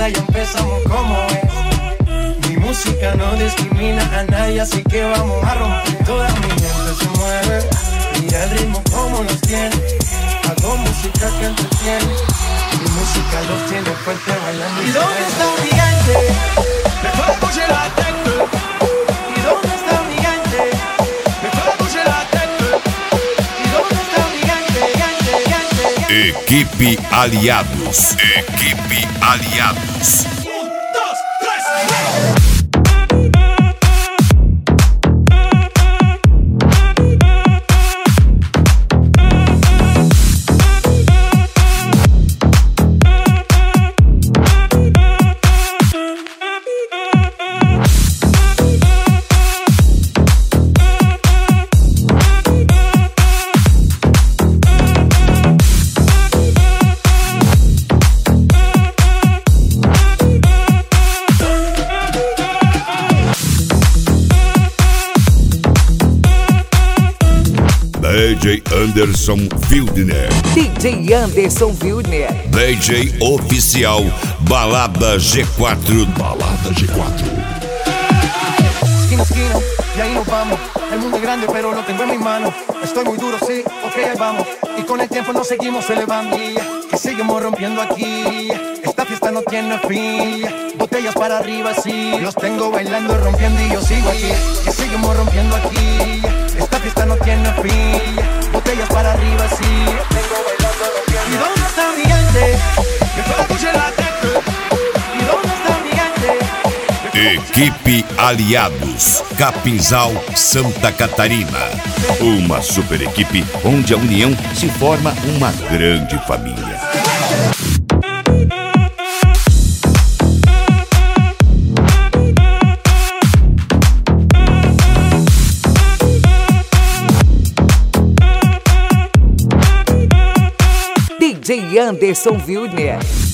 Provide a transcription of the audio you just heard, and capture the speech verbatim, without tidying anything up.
fiesta ya empezamos como es. Mi música no discrimina a nadie, así que vamos a romper. Toda mi gente se mueve, mira el ritmo como nos tiene. Hago música que entretiene, mi música los tiene fuerte bailando. ¿Y dónde está mi gente? Me fue a bouger la tête. ¿Y dónde está mi gente? Me fue a bouger la tête. ¿Y dónde está mi gente? Gente, gente, gente. Equipe Aliados. Equipe Aliados. Un, dos, tres. D J Anderson Wildner. D J Anderson Wildner. D J oficial Balada G cuatro. Balada G cuatro. Esquina, esquina, y ahí nos vamos. El mundo es grande, pero lo tengo en mis manos. Estoy muy duro, sí, ok, ahí vamos. Y con el tiempo nos seguimos elevando. Que seguimos rompiendo aquí. Esta fiesta no tiene fin. Botellas para arriba, sí. Los tengo bailando, rompiendo y yo sigo aquí. Que seguimos rompiendo aquí. Esta fiesta no tiene fin. Botellas para arriba, sí. Los tengo bailando, rompiendo. ¿Y dónde está mi gente? Me fue a bouger la tête. ¿Y dónde está mi gente? Equipe Aliados, Capinzal, Santa Catarina. Uma super equipe onde a união se forma uma grande família. D J Anderson Wildner.